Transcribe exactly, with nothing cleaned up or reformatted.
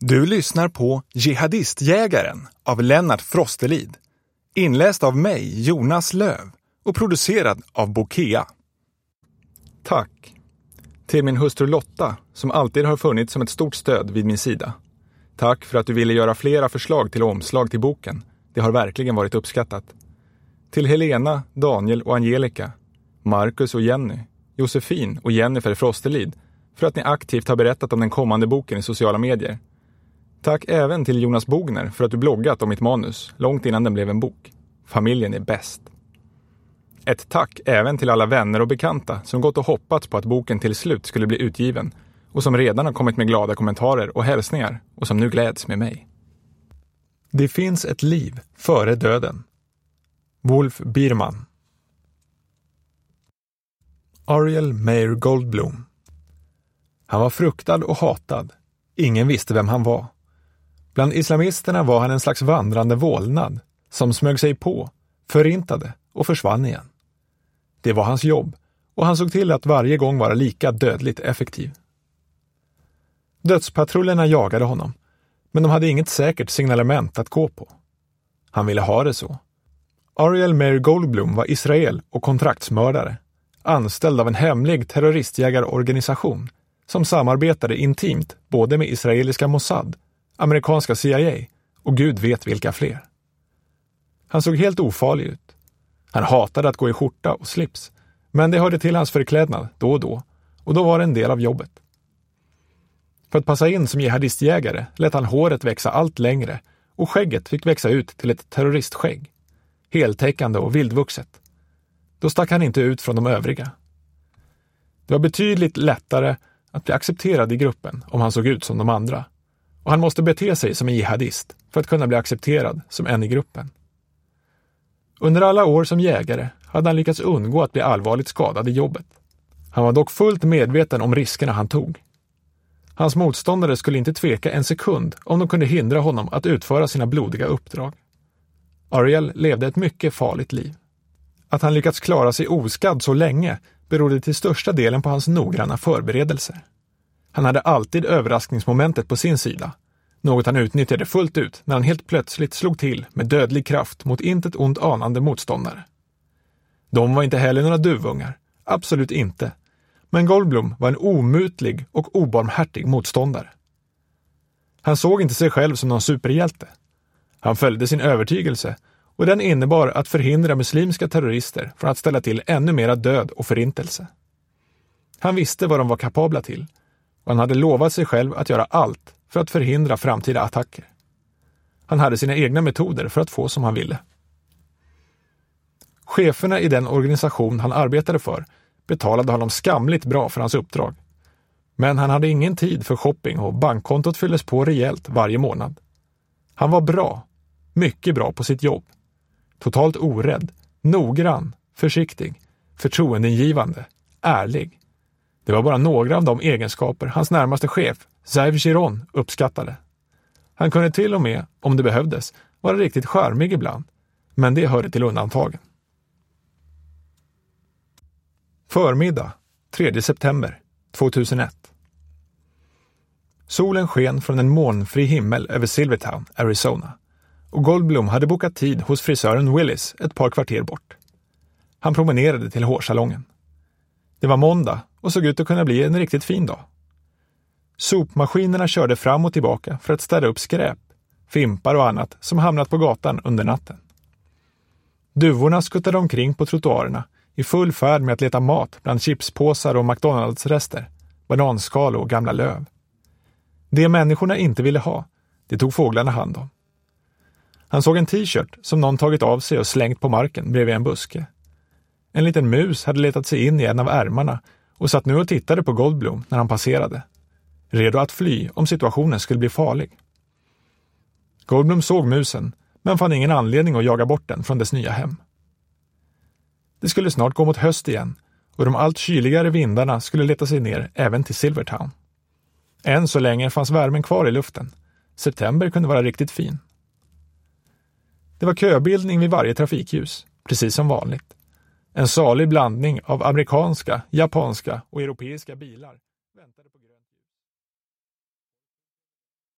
Du lyssnar på Jihadistjägaren av Lennart Frosterlid. Inläst av mig, Jonas Löv, och producerad av Bokea. Tack till min hustru Lotta, som alltid har funnits som ett stort stöd vid min sida. Tack för att du ville göra flera förslag till omslag till boken. Det har verkligen varit uppskattat. Till Helena, Daniel och Angelica, Marcus och Jenny, Josefin och Jennifer Frosterlid för att ni aktivt har berättat om den kommande boken i sociala medier. Tack även till Jonas Bogner för att du bloggat om mitt manus långt innan den blev en bok. Familjen är bäst. Ett tack även till alla vänner och bekanta som gått och hoppats på att boken till slut skulle bli utgiven och som redan har kommit med glada kommentarer och hälsningar och som nu gläds med mig. Det finns ett liv före döden. Wolf Biermann. Ariel Meir Goldblum. Han var fruktad och hatad. Ingen visste vem han var. Bland islamisterna var han en slags vandrande vålnad som smög sig på, förintade och försvann igen. Det var hans jobb och han såg till att varje gång vara lika dödligt effektiv. Dödspatrullerna jagade honom, men de hade inget säkert signalement att gå på. Han ville ha det så. Ariel Meir Goldblum var Israel och kontraktsmördare, anställd av en hemlig terroristjägarorganisation som samarbetade intimt både med israeliska Mossad, amerikanska C I A och Gud vet vilka fler. Han såg helt ofarlig ut. Han hatade att gå i skjorta och slips, men det hörde till hans förklädnad då och då, och då var det en del av jobbet. För att passa in som jihadistjägare lät han håret växa allt längre och skägget fick växa ut till ett terroristskägg, heltäckande och vildvuxet. Då stack han inte ut från de övriga. Det var betydligt lättare att bli accepterad i gruppen om han såg ut som de andra, och han måste bete sig som en jihadist för att kunna bli accepterad som en i gruppen. Under alla år som jägare hade han lyckats undgå att bli allvarligt skadad i jobbet. Han var dock fullt medveten om riskerna han tog. Hans motståndare skulle inte tveka en sekund om de kunde hindra honom att utföra sina blodiga uppdrag. Ariel levde ett mycket farligt liv. Att han lyckats klara sig oskadd så länge berodde till största delen på hans noggranna förberedelser. Han hade alltid överraskningsmomentet på sin sida, något han utnyttjade fullt ut när han helt plötsligt slog till med dödlig kraft mot intet ont anande motståndare. De var inte heller några duvungar, absolut inte, men Goldblum var en omutlig och obarmhärtig motståndare. Han såg inte sig själv som någon superhjälte. Han följde sin övertygelse, och den innebar att förhindra muslimska terrorister från att ställa till ännu mera död och förintelse. Han visste vad de var kapabla till, och han hade lovat sig själv att göra allt för att förhindra framtida attacker. Han hade sina egna metoder för att få som han ville. Cheferna i den organisation han arbetade för betalade honom skamligt bra för hans uppdrag. Men han hade ingen tid för shopping och bankkontot fylldes på rejält varje månad. Han var bra, mycket bra på sitt jobb. Totalt orädd, noggrann, försiktig, förtroendeingivande, ärlig. Det var bara några av de egenskaper hans närmaste chef, Zeev Giron, uppskattade. Han kunde till och med, om det behövdes, vara riktigt charmig ibland, men det hörde till undantagen. Förmiddag, tredje september tjugohundraett. Solen sken från en molnfri himmel över Silvertown, Arizona, och Goldblum hade bokat tid hos frisören Willis ett par kvarter bort. Han promenerade till hårsalongen. Det var måndag och såg ut att kunna bli en riktigt fin dag. Sopmaskinerna körde fram och tillbaka för att städa upp skräp, fimpar och annat som hamnat på gatan under natten. Duvorna skuttade omkring på trottoarerna i full färd med att leta mat bland chipspåsar och McDonalds-rester, bananskal och gamla löv. Det människorna inte ville ha, det tog fåglarna hand om. Han såg en t-shirt som någon tagit av sig och slängt på marken bredvid en buske. En liten mus hade letat sig in i en av ärmarna och satt nu och tittade på Goldblum när han passerade, redo att fly om situationen skulle bli farlig. Goldblum såg musen, men fann ingen anledning att jaga bort den från dess nya hem. Det skulle snart gå mot höst igen, och de allt kyligare vindarna skulle leta sig ner även till Silvertown. Än så länge fanns värmen kvar i luften. September kunde vara riktigt fin. Det var köbildning vid varje trafikljus, precis som vanligt. En salig blandning av amerikanska, japanska och europeiska bilar väntade på grön.